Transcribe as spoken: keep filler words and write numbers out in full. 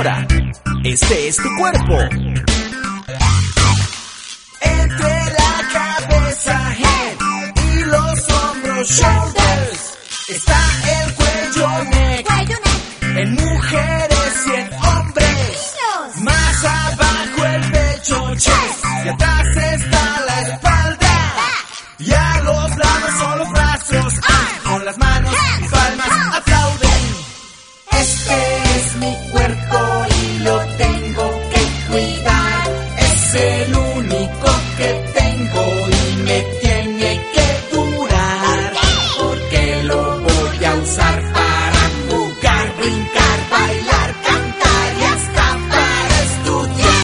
ahora, este es tu cuerpo. Entre la cabeza, head, y los hombros, shoulders, está el cuello, neck, Cuello, neck. en mujeres y en hombres. Niños. Más abajo el pecho, chest, y atrás está la espalda. Y a los lados son los brazos, ah, con las manos y palmas